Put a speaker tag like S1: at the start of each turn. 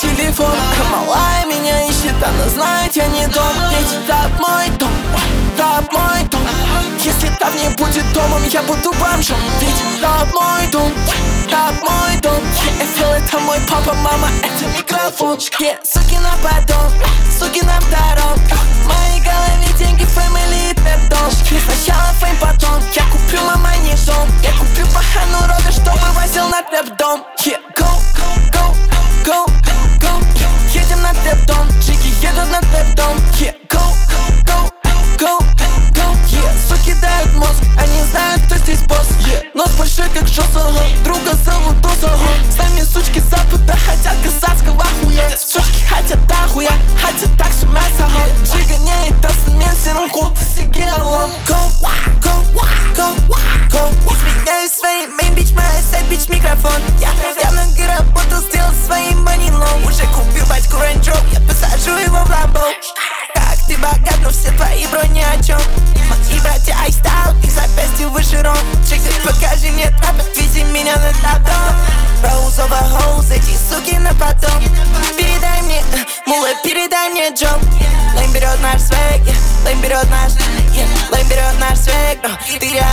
S1: телефон. Малая меня ищет, она знает, я не дом. Ведь там мой дом, там мой дом. Если там не будет домом, я буду бомжом. Ведь там мой дом, там мой дом. Это мой папа, мама, это микрофон. Суки на потом, суки на втором. В моей голове деньги, family, пердон. Сначала фейм, потом я куплю мама не дом. Я куплю пахану рода, чтобы возил на трэп-дом. Go, go, go, go. Едем на трэп-дом, джиги едут на трэп-дом. Go, go, go, go. Суки дают мозг, они знают, кто здесь босс. Нос большой, как Жосого, друга зовут Дозого. С нами сучки запада хотят казахского хуя. Сучки хотят ахуя, хотят так с мясого. Джига не и тасмен, сиром ход сигелом. Go, go, go, go. Изменяю свои main bitch, моя сайт bitch микрофон. Я много работал, сделал своим манилом. Уже купил батьку Range Rover, я посажу его в ламбо. Как ты богат, но все твои бро ни о чем. Мои братья айстайл, их запястье выше ром. Чек, покажи мне трап, отвези меня на тапдом. Rose over hoes, эти суки на потом. Передай мне, мула, передай мне джоб. Лейм берет наш свек, лейм берет наш, лейм берет наш свек. Ты